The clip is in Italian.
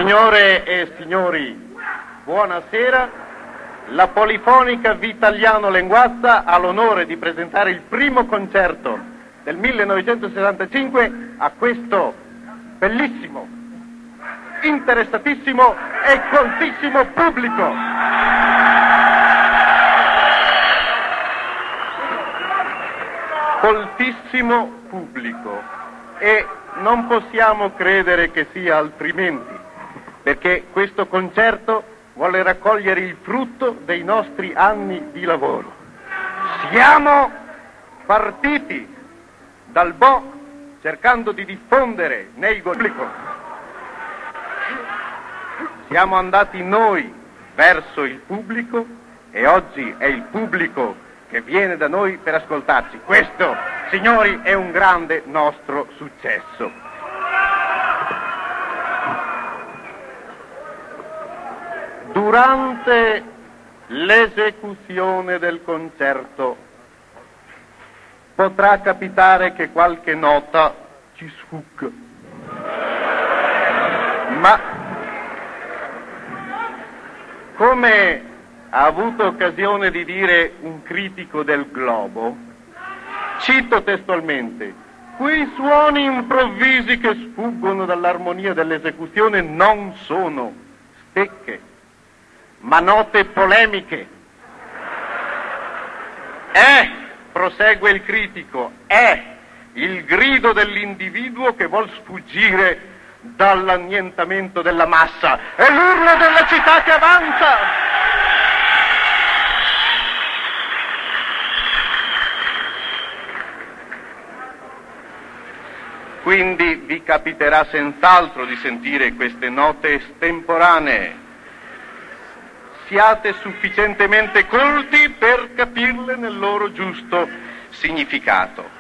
Signore e signori, buonasera. La Polifonica Vitaliano Lenguazza ha l'onore di presentare il primo concerto del 1965 a questo bellissimo, interessatissimo e coltissimo pubblico. Coltissimo pubblico, e non possiamo credere che sia altrimenti, perché questo concerto vuole raccogliere il frutto dei nostri anni di lavoro. Siamo partiti dal Bo cercando di diffondere nei pubblico. Siamo andati noi verso il pubblico e oggi è il pubblico che viene da noi per ascoltarci. Questo, signori, è un grande nostro successo. Durante l'esecuzione del concerto potrà capitare che qualche nota ci sfugga, ma come ha avuto occasione di dire un critico del Globo, cito testualmente: quei suoni improvvisi che sfuggono dall'armonia dell'esecuzione non sono stecche, ma note polemiche. Prosegue il critico, è il grido dell'individuo che vuol sfuggire dall'annientamento della massa, è l'urlo della città che avanza. Quindi vi capiterà senz'altro di sentire queste note estemporanee. Siate sufficientemente colti per capirle nel loro giusto significato.